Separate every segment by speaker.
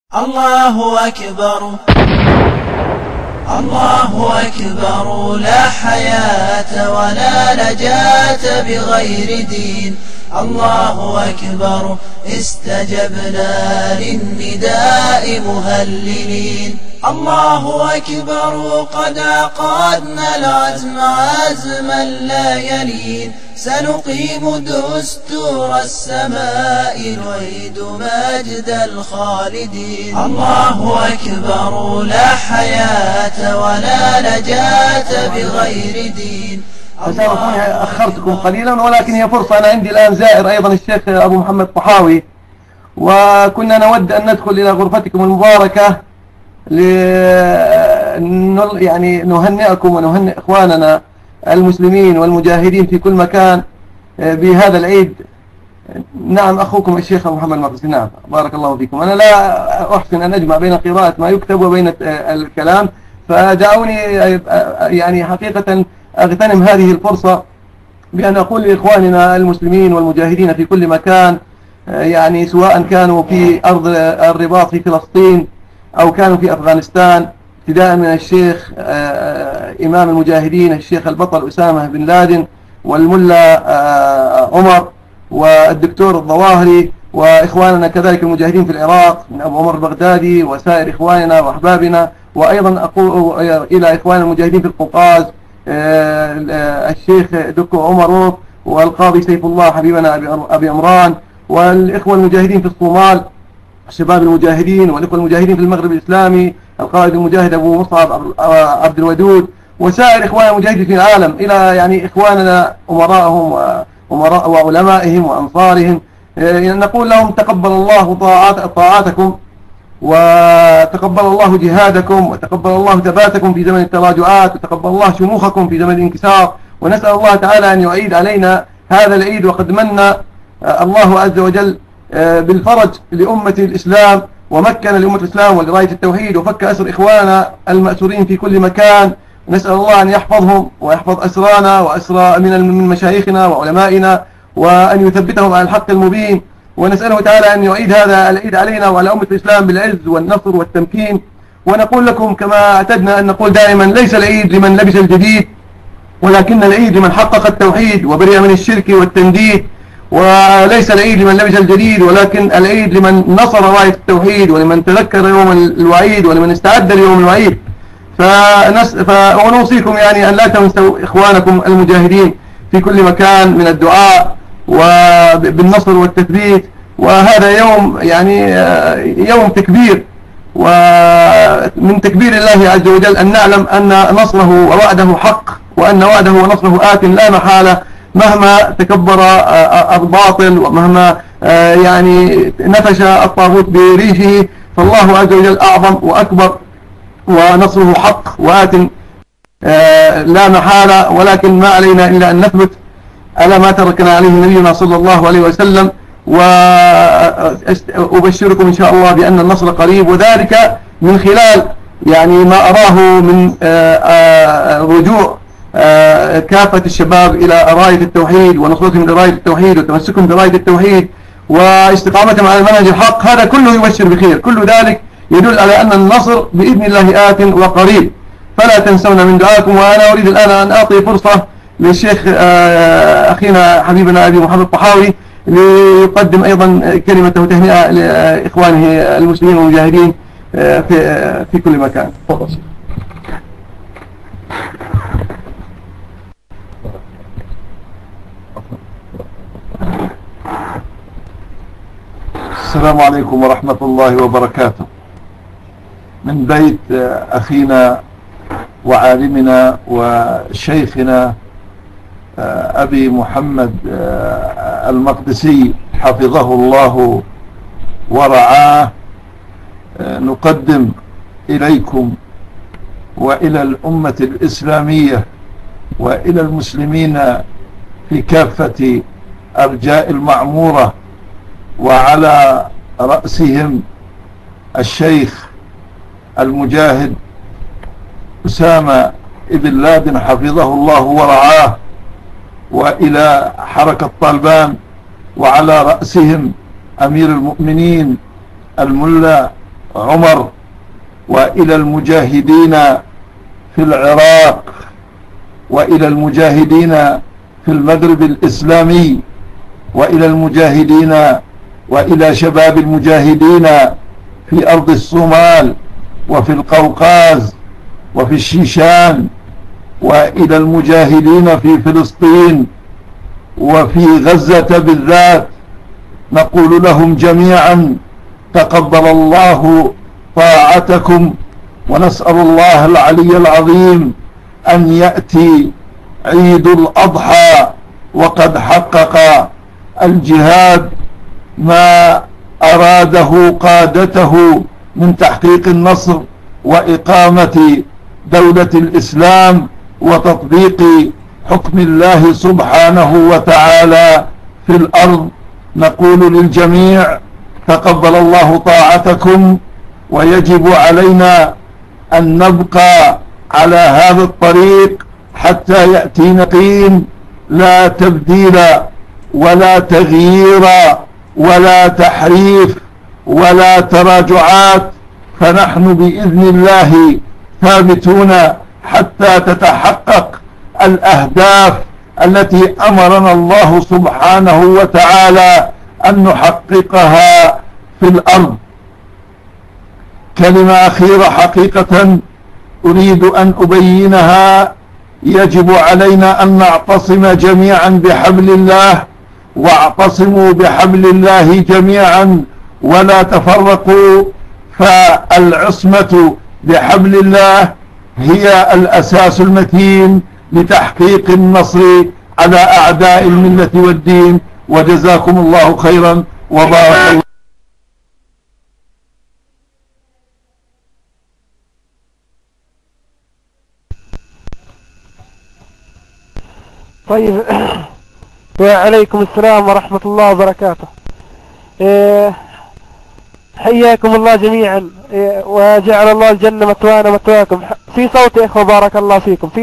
Speaker 1: الله أكبر الله أكبر، لا حياة ولا نجاة بغير دين. الله أكبر، استجبنا للنداء مهللين. الله أكبر، قد عقدنا العزم عزما لا يلين. سنقيم دستور السماء، نعيد مجد الخالدين. الله أكبر، لا حياة ولا نجاة بغير دين.
Speaker 2: أخرتكم قليلا، ولكن هي فرصة. أنا عندي الآن زائر أيضا الشيخ أبو محمد طحاوي، وكنا نود أن ندخل إلى غرفتكم المباركة يعني نهنئكم ونهنئ إخواننا المسلمين والمجاهدين في كل مكان بهذا العيد. نعم، أخوكم الشيخ أبو محمد المقدسي. نعم، بارك الله فيكم. أنا لا أحسن أن أجمع بين قراءة ما يكتب وبين الكلام، فدعوني يعني حقيقة أغتنم هذه الفرصة بأن أقول لإخواننا المسلمين والمجاهدين في كل مكان، يعني سواء كانوا في أرض الرباط في فلسطين أو كانوا في أفغانستان، ابتداء من الشيخ إمام المجاهدين الشيخ البطل أسامة بن لادن، والملا عمر، والدكتور الظواهري، وإخواننا كذلك المجاهدين في العراق من أبو عمر البغدادي وسائر إخواننا وأحبابنا، وأيضا أقول إلى إخواننا المجاهدين في القوقاز الشيخ دكو عمر والقاضي سيف الله حبيبنا أبي عمران، والإخوة المجاهدين في الصومال الشباب المجاهدين، والإخوة المجاهدين في المغرب الإسلامي القائد المجاهد أبو مصعب عبد الودود، وسائر إخواننا المجاهدين في العالم، إلى يعني إخواننا أمراءهم وعلمائهم وأنصارهم. نقول لهم تقبل الله طاعاتكم، وتقبل الله جهادكم، وتقبل الله ثباتكم في زمن التراجعات، وتقبل الله شموخكم في زمن الانكسار. ونسأل الله تعالى أن يعيد علينا هذا العيد، وقد من الله عز وجل بالفرج لأمة الإسلام، ومكن لأمة الإسلام ولراية التوحيد، وفك أسر إخواننا المأسورين في كل مكان. نسأل الله أن يحفظهم ويحفظ أسرانا وأسرى من مشايخنا وعلمائنا، وأن يثبتهم على الحق المبين. ونسأله تعالى أن يعيد هذا العيد علينا وعلى أمة الإسلام بالعز والنصر والتمكين. ونقول لكم كما اعتدنا أن نقول دائما: ليس العيد لمن لبس الجديد، ولكن العيد لمن حقق التوحيد وبرئ من الشرك والتنديد. وليس العيد لمن لبس الجديد، ولكن العيد لمن نصر راية التوحيد، ولمن تذكر يوم الوعيد، ولمن استعد ليوم الوعيد. ونوصيكم يعني أن لا تنسوا إخوانكم المجاهدين في كل مكان من الدعاء وبالنصر والتثبيت. وهذا يوم يعني يوم تكبير، ومن تكبير الله عز وجل أن نعلم أن نصره ووعده حق، وأن وعده ونصره آت لا محالة، مهما تكبر الباطل، ومهما يعني نفش الطاغوت بريشه، فالله عز وجل أعظم وأكبر، ونصره حق وآت لا محالة. ولكن ما علينا إلا أن نثبت على ما تركنا عليه نبينا صلى الله عليه وسلم. وأبشركم إن شاء الله بأن النصر قريب، وذلك من خلال يعني ما أراه من رجوع كافة الشباب إلى راية التوحيد، ونصرتهم لراية التوحيد، وتمسكهم براية التوحيد، واستقامتهم على المنهج الحق. هذا كله يبشر بخير، كل ذلك يدل على أن النصر بإذن الله آت وقريب، فلا تنسونا من دعائكم. وأنا أريد الآن أن أعطي فرصة للشيخ أخينا حبيبنا أبي محمد طحاوي ليقدم أيضا كلمته تهنئة لإخوانه المسلمين والمجاهدين في كل مكان. تفضل.
Speaker 3: السلام عليكم ورحمة الله وبركاته. من بيت أخينا وعالمنا وشيخنا أبي محمد المقدسي حفظه الله ورعاه، نقدم إليكم وإلى الأمة الإسلامية وإلى المسلمين في كافة أرجاء المعمورة، وعلى رأسهم الشيخ المجاهد أسامة بن لادن حفظه الله ورعاه، وإلى حركة طالبان، وعلى رأسهم أمير المؤمنين الملا عمر، وإلى المجاهدين في العراق، وإلى المجاهدين في المغرب الإسلامي، وإلى المجاهدين وإلى شباب المجاهدين في أرض الصومال وفي القوقاز وفي الشيشان، وإلى المجاهدين في فلسطين وفي غزة بالذات، نقول لهم جميعا تقبل الله طاعتكم، ونسأل الله العلي العظيم أن يأتي عيد الأضحى وقد حقق الجهاد ما أراده قادته من تحقيق النصر وإقامة دولة الإسلام وتطبيق حكم الله سبحانه وتعالى في الأرض. نقول للجميع تقبل الله طاعتكم، ويجب علينا أن نبقى على هذا الطريق حتى يأتي نقيم، لا تبديل ولا تغيير ولا تحريف ولا تراجعات، فنحن بإذن الله ثابتون حتى تتحقق الأهداف التي أمرنا الله سبحانه وتعالى أن نحققها في الأرض. كلمة أخيرة حقيقة أريد أن أبينها: يجب علينا أن نعتصم جميعا بحبل الله، واعتصموا بحبل الله جميعا ولا تفرقوا، فالعصمة بحبل الله هي الأساس المتين لتحقيق النصر على أعداء الملة والدين. وجزاكم الله خيرا وبارك الله.
Speaker 4: طيب، وعليكم السلام ورحمة الله وبركاته. حياكم الله جميعا، وجعل الله الجنة مثوانا مثواكم. في صوت يا إخوة بارك الله فيكم، في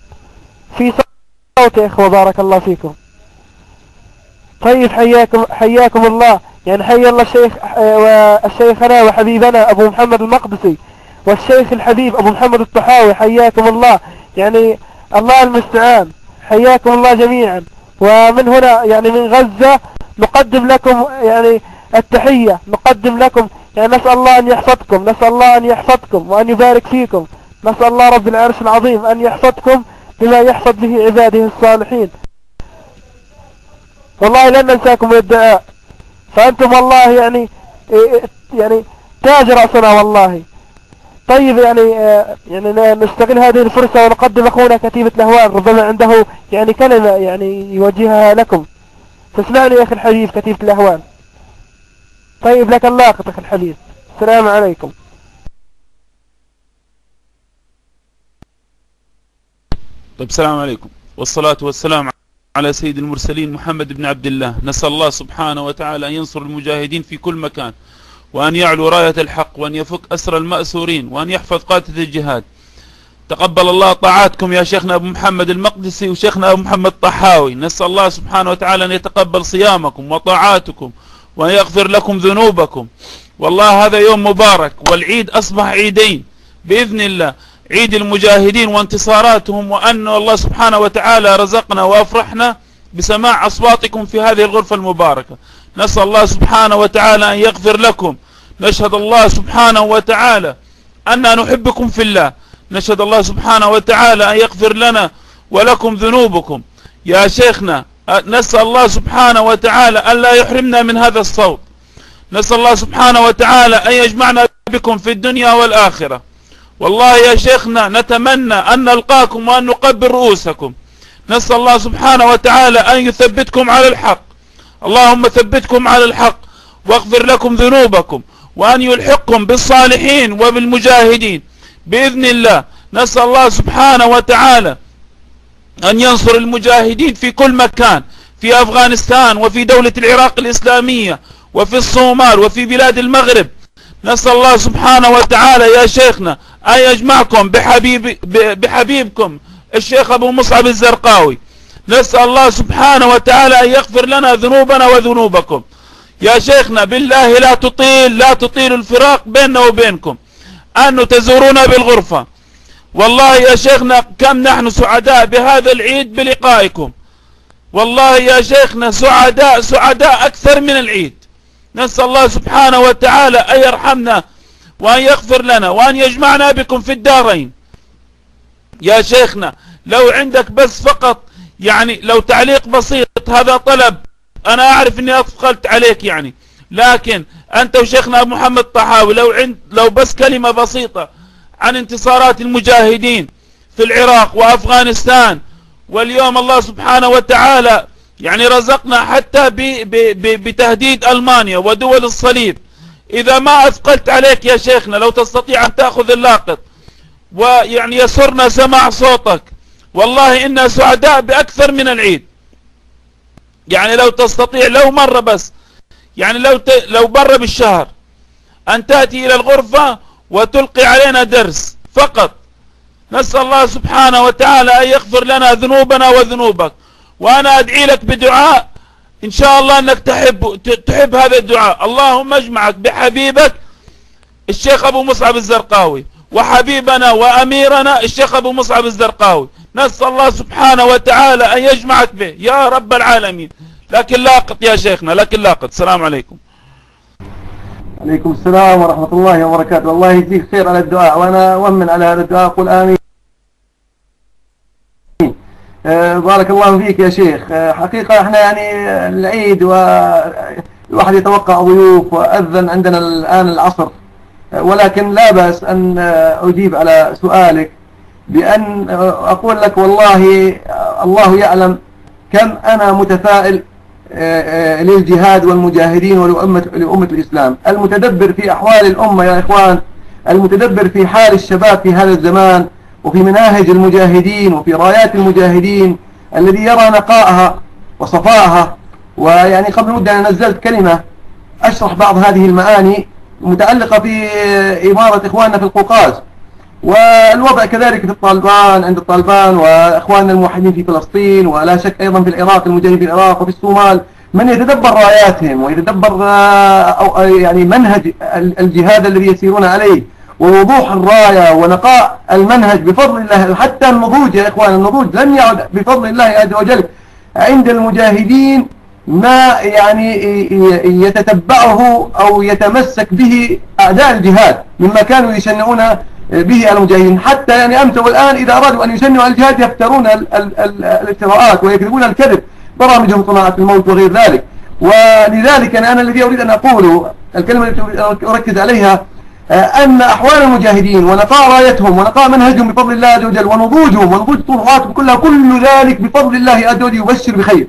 Speaker 4: صوت يا إخوة بارك الله فيكم. طيب، حياكم الله، يعني حيا الله الشيخنا وحبيبنا أبو محمد المقدسي، والشيخ الحبيب أبو محمد الطحاوي، حياكم الله، يعني الله المستعان، حياكم الله جميعا. ومن هنا يعني من غزة نقدم لكم يعني التحية، نقدم لكم، يعني نسأل الله أن يحفظكم، نسأل الله أن يحفظكم وأن يبارك فيكم، نسأل الله رب العرش العظيم أن يحفظكم بما يحفظ به عباده الصالحين. والله لن ننساكم بالدعاء، فأنتم والله يعني تاج رأسنا والله. طيب، يعني نستغل هذه الفرصة ونقدم أخونا كتيبة الأهوال، ربما عنده يعني كلمة يعني يوجهها لكم. تسمعني يا أخي الحبيب كتيبة الأهوال. طيب، لك اللاقط أخي الحبيب، السلام عليكم.
Speaker 5: طيب، السلام عليكم، والصلاة والسلام على سيد المرسلين محمد بن عبد الله. نسأل الله سبحانه وتعالى أن ينصر المجاهدين في كل مكان، وأن يعلو راية الحق، وأن يفك أسر المأسورين، وأن يحفظ قادة الجهاد. تقبل الله طاعاتكم يا شيخنا أبو محمد المقدسي وشيخنا أبو محمد الطحاوي. نسأل الله سبحانه وتعالى أن يتقبل صيامكم وطاعاتكم، وأن يغفر لكم ذنوبكم. والله هذا يوم مبارك، والعيد أصبح عيدين بإذن الله، عيد المجاهدين وانتصاراتهم، وأن الله سبحانه وتعالى رزقنا وأفرحنا بسماع أصواتكم في هذه الغرفة المباركة. نسأل الله سبحانه وتعالى أن يغفر لكم. نشهد الله سبحانه وتعالى أننا نحبكم في الله. نشهد الله سبحانه وتعالى أن يغفر لنا ولكم ذنوبكم يا شيخنا. نسأل الله سبحانه وتعالى أن لا يحرمنا من هذا الصوت. نسأل الله سبحانه وتعالى أن يجمعنا بكم في الدنيا والآخرة. والله يا شيخنا نتمنى أن نلقاكم وأن نقبل رؤوسكم. نسأل الله سبحانه وتعالى أن يثبتكم على الحق. اللهم ثبتكم على الحق واغفر لكم ذنوبكم، وأن يلحقكم بالصالحين وبالمجاهدين بإذن الله. نسأل الله سبحانه وتعالى أن ينصر المجاهدين في كل مكان، في أفغانستان، وفي دولة العراق الإسلامية، وفي الصومال، وفي بلاد المغرب. نسأل الله سبحانه وتعالى يا شيخنا أن يجمعكم بحبيبكم الشيخ أبو مصعب الزرقاوي. نسأل الله سبحانه وتعالى أن يغفر لنا ذنوبنا وذنوبكم يا شيخنا بالله لا تطيل الفراق بيننا وبينكم، أن تزورونا بالغرفة. والله يا شيخنا كم نحن سعداء بهذا العيد بلقائكم، والله يا شيخنا سعداء أكثر من العيد. نسأل الله سبحانه وتعالى أن يرحمنا وأن يغفر لنا وأن يجمعنا بكم في الدارين. يا شيخنا لو عندك بس فقط يعني لو تعليق بسيط، هذا طلب، أنا أعرف أني أثقلت عليك يعني، لكن أنت وشيخنا أبو محمد طحاوي لو بس كلمة بسيطة عن انتصارات المجاهدين في العراق وأفغانستان، واليوم الله سبحانه وتعالى يعني رزقنا حتى بتهديد ألمانيا ودول الصليب. إذا ما أثقلت عليك يا شيخنا لو تستطيع أن تأخذ اللاقط ويعني يسرنا سماع صوتك، والله إنا سعداء بأكثر من العيد. يعني لو تستطيع لو مرة بس، يعني لو برا بالشهر أن تأتي إلى الغرفة وتلقي علينا درس فقط. نسأل الله سبحانه وتعالى أن يغفر لنا ذنوبنا وذنوبك، وأنا أدعي لك بدعاء إن شاء الله أنك تحب هذا الدعاء. اللهم اجمعك بحبيبك الشيخ أبو مصعب الزرقاوي، وحبيبنا وأميرنا الشيخ أبو مصعب الزرقاوي. نسأل الله سبحانه وتعالى أن يجمعك به يا رب العالمين. لكن لاقط يا شيخنا، لكن لاقط. السلام عليكم.
Speaker 2: عليكم السلام ورحمة الله وبركاته. الله يجزيك خير على الدعاء، وأنا أؤمن على هذا الدعاء، قل آمين. بارك الله فيك يا شيخ. حقيقة احنا يعني العيد والواحد يتوقع ضيوف، وأذن عندنا الآن العصر، ولكن لا بأس أن أجيب على سؤالك بأن أقول لك والله الله يعلم كم أنا متفائل للجهاد والمجاهدين ولأمة الإسلام. المتدبر في أحوال الأمة يا إخوان، المتدبر في حال الشباب في هذا الزمان، وفي مناهج المجاهدين وفي رايات المجاهدين، الذي يرى نقائها وصفائها. ويعني قبل مدة أنا نزلت كلمة أشرح بعض هذه المعاني متعلقة في إمارة إخواننا في القوقاز، والوضع كذلك في الطالبان، عند الطالبان وإخواننا الموحدين في فلسطين، ولا شك أيضا في العراق، المجاهدين في العراق وفي الصومال. من يتدبر راياتهم ويتدبر يعني منهج الجهاد الذي يسيرون عليه، ووضوح الراية ونقاء المنهج بفضل الله. حتى النضوج يا إخوان، النضوج لم يعد بفضل الله عز وجل عند المجاهدين ما يعني يتتبعه أو يتمسك به أعداء الجهاد مما كانوا يشنعون به المجاهدين. حتى يعني أمس والآن إذا أرادوا أن يشنعوا الجهاد يفترون الافتراءات ويكذبون الكذب، برامجهم صناعة الموت وغير ذلك. ولذلك أنا الذي أريد أن أقوله، الكلمة التي أركز عليها، أن أحوال المجاهدين ونقاء رايتهم ونقاء منهجهم بفضل الله عز وجل، ونضوجهم ونضوج طروحاتهم كلها، كل ذلك بفضل الله عز وجل يبشر بخير،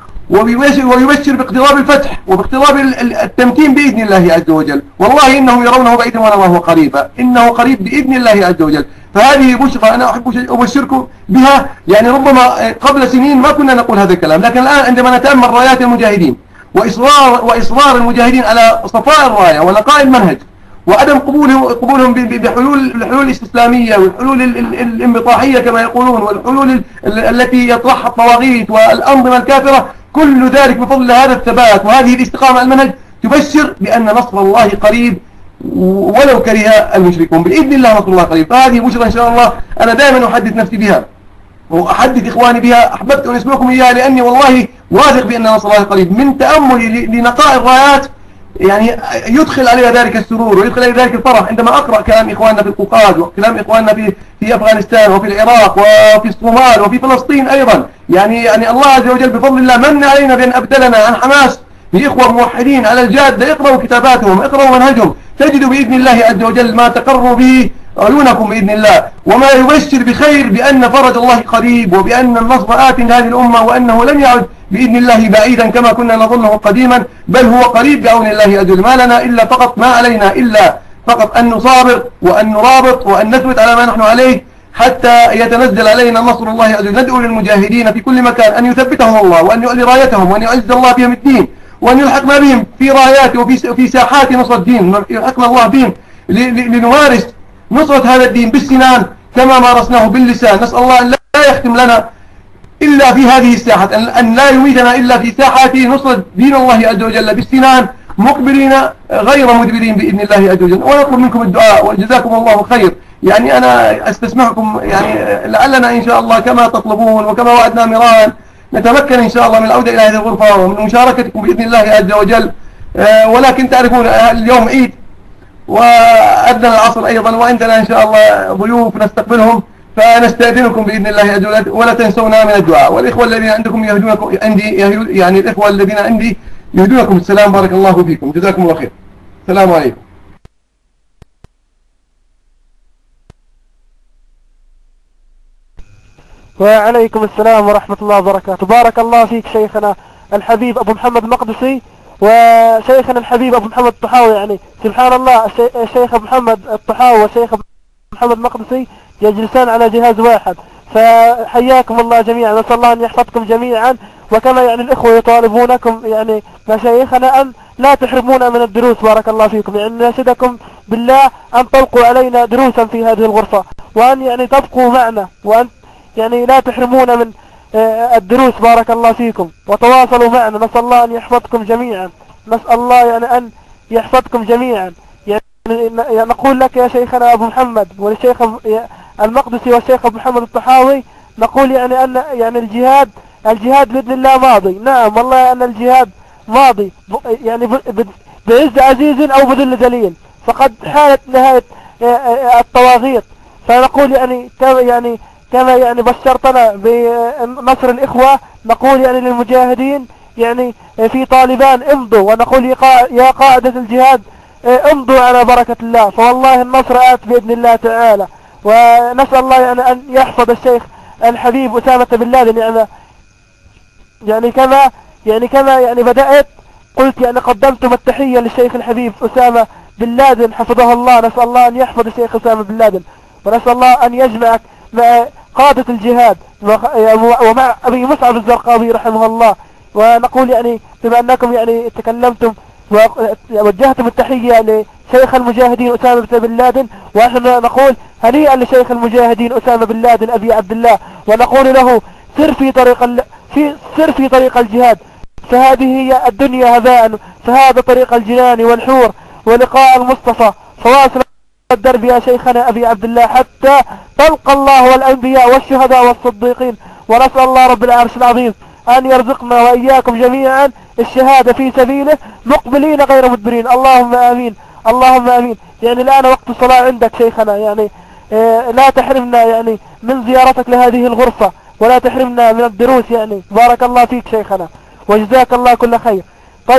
Speaker 2: ويبشر باقتراب الفتح وباقتراب التمكين بإذن الله عز وجل. والله إنهم يرونه بعيدا ونراه قريبا، إنه قريب بإذن الله عز وجل. فهذه بشرى أنا أحب أبشركم بها. يعني ربما قبل سنين ما كنا نقول هذا الكلام، لكن الآن عندما نتأمل رايات المجاهدين وإصرار المجاهدين على صفاء الراية ونقاء المنهج، وعدم قبولهم بحلول الاستسلامية والحلول الانبطاحية كما يقولون، والحلول التي يطرحها الطواغيت والأنظمة الكافرة، كل ذلك بفضل هذا الثبات وهذه الاستقامة على المنهج تبشر بأن نصر الله قريب ولو كره المشركون. بإذن الله نصر الله قريب. فهذه بشرى إن شاء الله أنا دائما أحدث نفسي بها وأحدث إخواني بها. أحببت أن أسمعكم إياها لأني والله واثق بأن نصر الله قريب. من تأملي لنقاء الرايات يعني يدخل عليها ذلك السرور ويدخل عليها ذلك الفرح عندما أقرأ كلام إخواننا في القوقاز وكلام إخواننا في أفغانستان وفي العراق وفي الصومال وفي فلسطين أيضا. يعني الله عز وجل بفضل الله من علينا بأن أبدلنا عن حماس بإخوة موحدين على الجادة. اقرأوا كتاباتهم، اقرأوا منهجهم، تجدوا بإذن الله عز وجل ما تقروا به عيونكم بإذن الله، وما يبشر بخير بأن فرج الله قريب، وبأن النصر آت هذه الأمة، وأنه لم يعد بإذن الله بعيدا كما كنا نظنه قديما، بل هو قريب بعون الله عز وجل. ما لنا إلا فقط، ما علينا إلا فقط أن نصابر وأن نرابط وأن نثبت على ما نحن عليه حتى يتنزل علينا نصر الله عز وجل. ندعو للمجاهدين في كل مكان أن يثبتهم الله، وأن يعلي رايتهم، وأن يعز الله بهم الدين، وأن يلحقنا بهم في رايات وفي ساحات نصر الدين، يلحقنا الله بهم لنمارس نصرة هذا الدين بالسنان كما مارسناه باللسان. نسأل الله أن لا يختم لنا إلا في هذه الساحة، أن لا يميتنا إلا في ساحة نصرة دين الله عز وجل بالسنان، مقبلين غير مدبرين بإذن الله عز وجل. ونطلب منكم الدعاء وجزاكم الله خير. يعني أنا أستسمحكم، يعني لعلنا إن شاء الله كما تطلبون وكما وعدنا مرارا نتمكن إن شاء الله من العودة إلى هذه الغرفة ومن مشاركتكم بإذن الله عز وجل. ولكن تعرفون اليوم عيد وأذن العصر أيضا، وعندنا إن شاء الله ضيوف نستقبلهم، فنستأذنكم بإذن الله عز وجل ولا تنسونا من الدعاء. والإخوة الذين عندكم يهدونكم عندي، يعني الإخوة الذين عندي يهدونكم السلام. بارك الله فيكم، جزاكم الله خير. السلام عليكم.
Speaker 4: وعليكم السلام ورحمة الله وبركاته. بارك الله فيك شيخنا الحبيب أبو محمد المقدسي وشيخنا الحبيب أبو محمد الطحاوي. يعني سبحان الله، الشيخ أبو محمد الطحاوي والشيخ أبو محمد المقدسي يجلسان على جهاز واحد، فحياكم الله جميعا، نسأل الله أن يحفظكم جميعا. وكما يعني الإخوة يطالبونكم يعني مشايخنا أن لا تحرمونا من الدروس، بارك الله فيكم. يعني نشدكم بالله أن تلقوا علينا دروسا في هذه الغرفة، وأن يعني تبقوا معنا، وأن يعني لا تحرمونا من الدروس، بارك الله فيكم، وتواصلوا معنا. نسأل الله أن يحفظكم جميعا، نسأل الله يعني أن يحفظكم جميعا. يعني نقول لك يا شيخنا أبو محمد والشيخ المقدسي والشيخ أبو محمد الطحاوي، نقول يعني أن يعني الجهاد بإذن الله ماضي. نعم والله أن الجهاد ماضي، يعني بعز عزيز أو بذل ذليل، فقد حالت نهاية الطواغيت. فنقول كما يعني بشرتنا بنصر الإخوة، نقول يعني للمجاهدين يعني في طالبان امضوا، ونقول يا قائدة الجهاد امضوا على بركة الله، فوالله النصر آت بإذن الله تعالى. ونسأل الله يعني أن يحفظ الشيخ الحبيب أسامة بن لادن. يعني كما بدأت قلت يعني قدمتم التحية للشيخ الحبيب أسامة بن لادن حفظه الله. نسأل الله أن يحفظ الشيخ أسامة بن لادن، ونسأل الله أن يجمعك مع قادة الجهاد ومع أبي مصعب الزرقاوي رحمه الله. ونقول يعني بما أنكم يعني تكلمتم ووجهتم التحية لشيخ المجاهدين أسامة بن لادن، ونحن نقول هنيئا لشيخ المجاهدين أسامة بن لادن أبي عبد الله، ونقول له سر في طريق الجهاد، فهذه هي الدنيا هباء، فهذا طريق الجنان والحور ولقاء المصطفى، فواصل الدرب يا شيخنا أبي عبد الله حتى تلقى الله والأنبياء والشهداء والصديقين. ونسأل الله رب العرش العظيم أن يرزقنا وإياكم جميعا الشهادة في سبيله مقبلين غير مدبرين، اللهم آمين اللهم آمين. يعني الآن وقت الصلاة عندك شيخنا، يعني لا تحرمنا يعني من زيارتك لهذه الغرفة، ولا تحرمنا من الدروس. يعني بارك الله فيك شيخنا وجزاك الله كل خير.